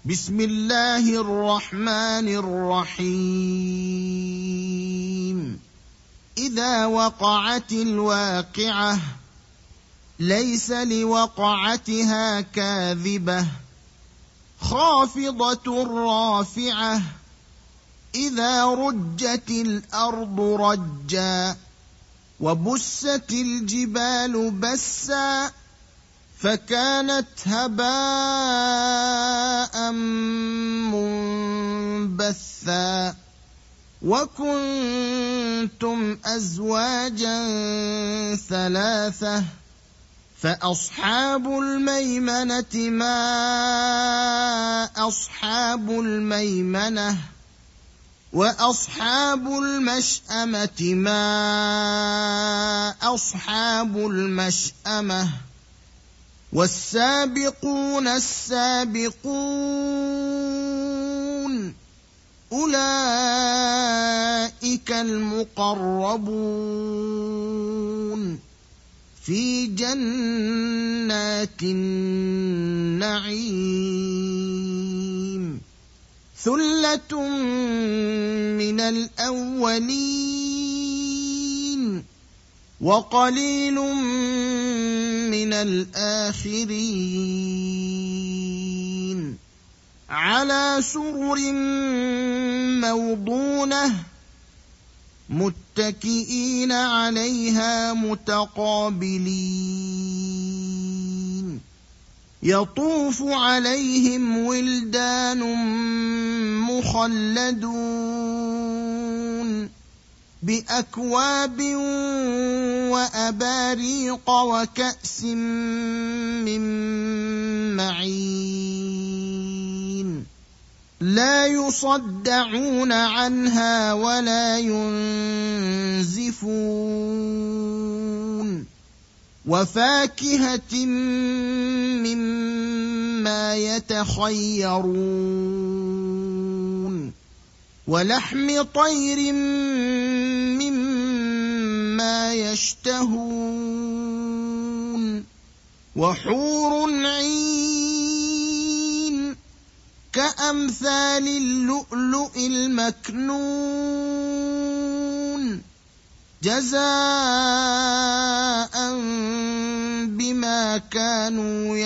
بسم الله الرحمن الرحيم. إذا وقعت الواقعة ليس لوقعتها كاذبة خافضة رافعة إذا رجت الأرض رجا وبست الجبال بسا فكانت هباء منبثا وكنتم أزواجا ثلاثة فأصحاب الميمنة ما أصحاب الميمنة وأصحاب المشأمة ما أصحاب المشأمة والسابقون السابقون أولئك المقربون في جنات النعيم ثلة من الأولين وقليل من الآخرين على سرر موضونة متكئين عليها متقابلين يطوف عليهم ولدان مخلدون بأكواب وأباريق وكأس من معين لا يصدعون عنها ولا ينزفون وفاكهة مما يتخيرون ولحم طير مما يشتهون وحور عين كأمثال اللؤلؤ المكنون جزاء بما كانوا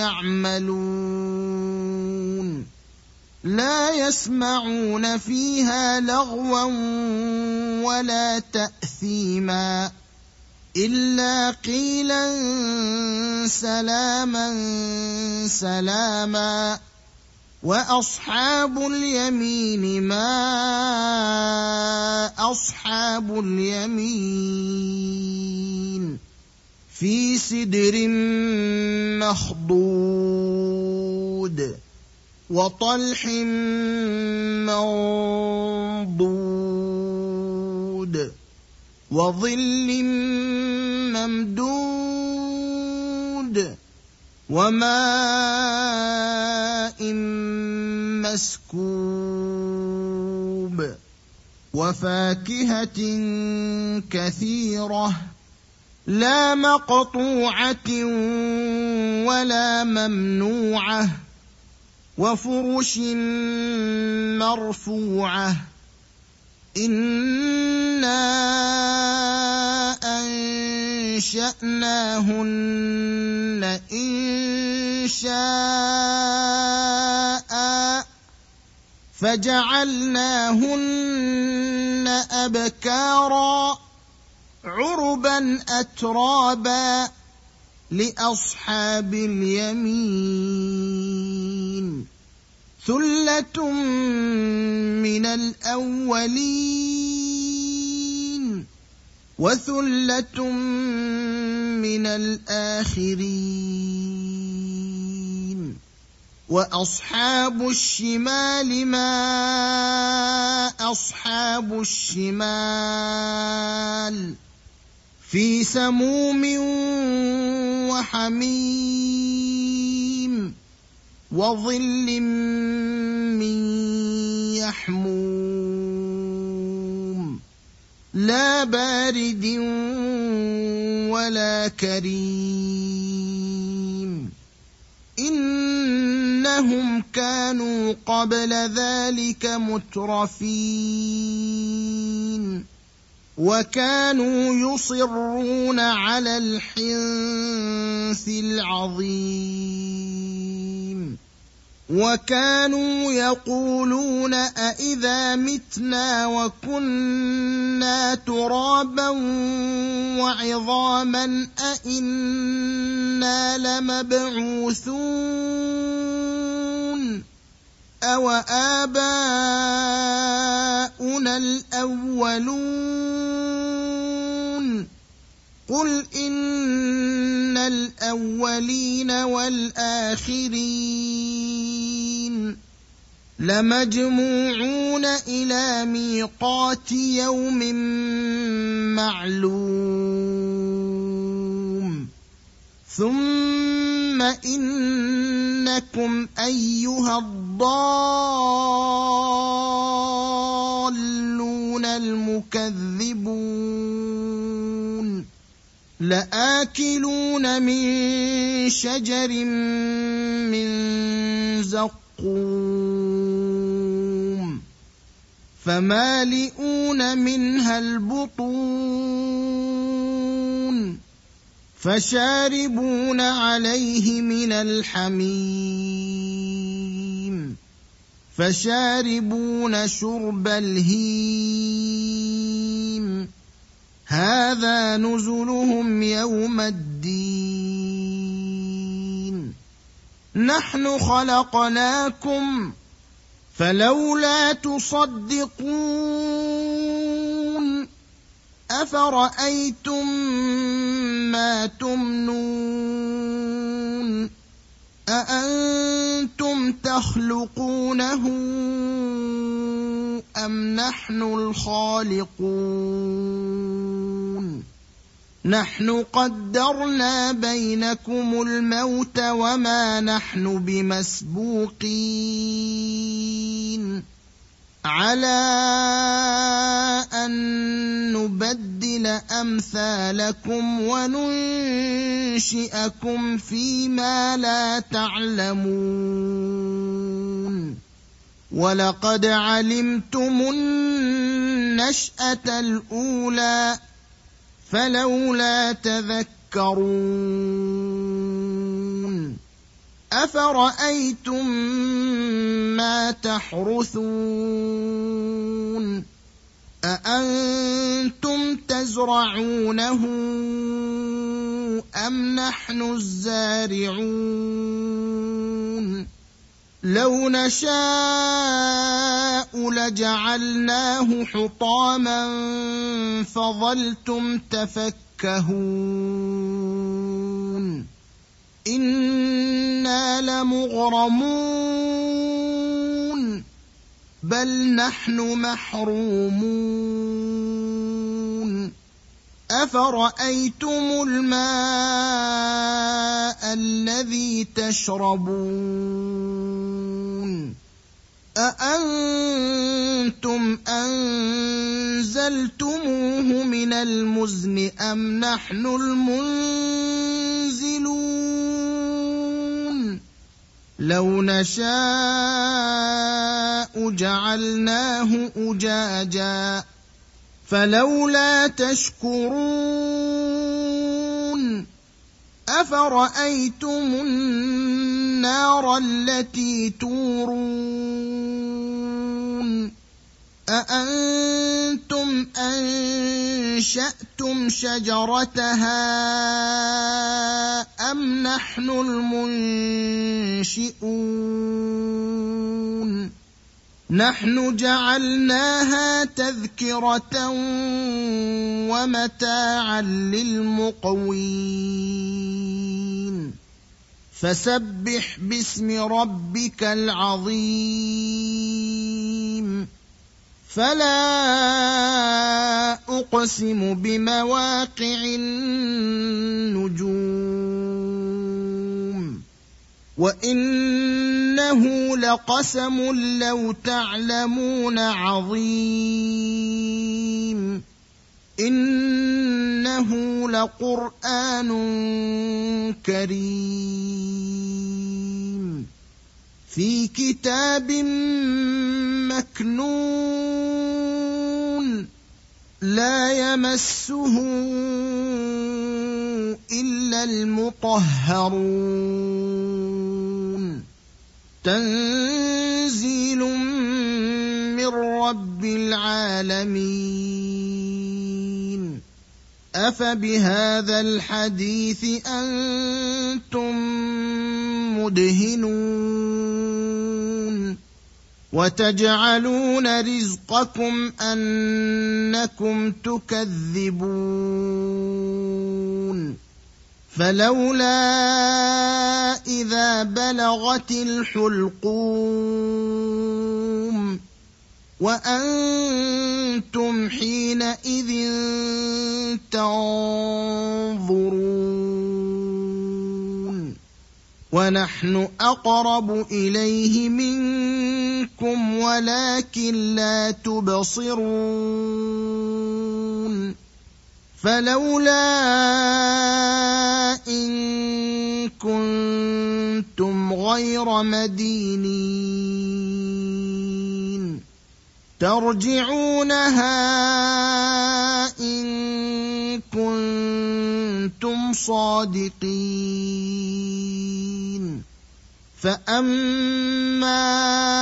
يعملون لا يسمعون فيها لغوا ولا تأثيما إلا قيلا سلاما سلاما وأصحاب اليمين ما أصحاب اليمين في سدر مخضود وطلح منضود وظل ممدود وماء مسكوب وفاكهة كثيرة لا مقطوعة ولا ممنوعة وفرش مرفوعة إنا أنشأناهن إنشاء فجعلناهن أبكارا عربا أترابا لأصحاب اليمين ثلة من الأولين وثلة من الآخرين وأصحاب الشمال ما أصحاب الشمال في سموم وحميم وظل من يحموم لا بارد ولا كريم إنهم كانوا قبل ذلك مترفين وكانوا يصرون على الحنث العظيم وكانوا يقولون أإذا متنا وكنا ترابا وعظاما أإنا لمبعوثون أو آباؤنا الأولون قل إن الأولين والآخرين لمجموعون إلى ميقات يوم معلوم ثم إنكم أيها الضالون المكذبون لآكلون من شجر من زقوم فمالئون منها البطون فشاربون عليه من الحميم فشاربون شرب الهيم هذا نزلهم يوم الدين نحن خلقناكم فلولا تصدقون أفرأيتم ما تمنون أأنتم تخلقونه أم نحن الخالقون نحن قدرنا بينكم الموت وما نحن بمسبوقين على أن نبدل أمثالكم وننشئكم فيما لا تعلمون ولقد علمتم النشأة الأولى فلولا تذكرون أفرأيتم ما تحرثون أأنتم تزرعونه أم نحن الزارعون لو نشاء لجعلناه حطاما فظلتم تفكهون إنا لمغرمون بل نحن محرومون أفرأيتم الماء الذي تشربون أأنتم أنزلتموه من المزن أم نحن المنزلون لو نشاء جعلناه أجاجا فلولا تشكرون أفرأيتم النار التي تورون أأنتم أنشأتم شجرتها أم نحن المنشئون نحن جعلناها تذكرة ومتاعا للمقوين فسبح باسم ربك العظيم فلا أقسم بمواقع النجوم وإنه لقسم لو تعلمون عظيم إنه لقرآن كريم في كتاب مكنون لا يمسه إلا المطهرون تنزيل من رب العالمين أفبهذا الحديث أنتم مدهنون وتجعلون رزقكم أنكم تكذبون فلولا إذا بلغت الحلقوم وأنتم حينئذ تنظرون ونحن أقرب إليه منكم ولكن لا تبصرون فلولا إن كنتم غير مدينين ترجعونها إن كنتم صادقين فأما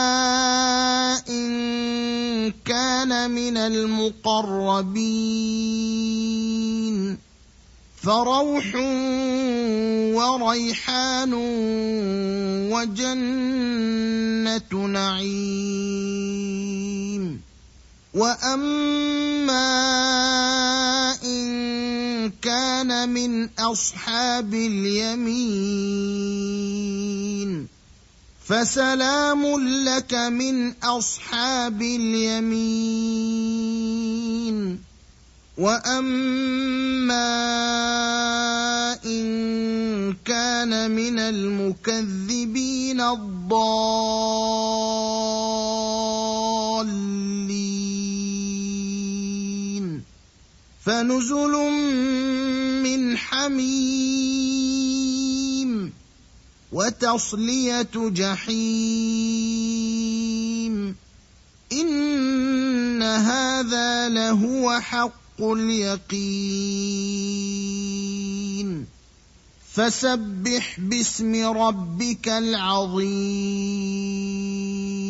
إن كان من المقربين فروح وريحان وجنة نعيم وأما إن كان من أصحاب اليمين فسلام لك من أصحاب اليمين وأما إن كان من المكذبين الضالين فنزل من حميم وتصلية جحيم إن هذا لهو حق اليقين فسبح باسم ربك العظيم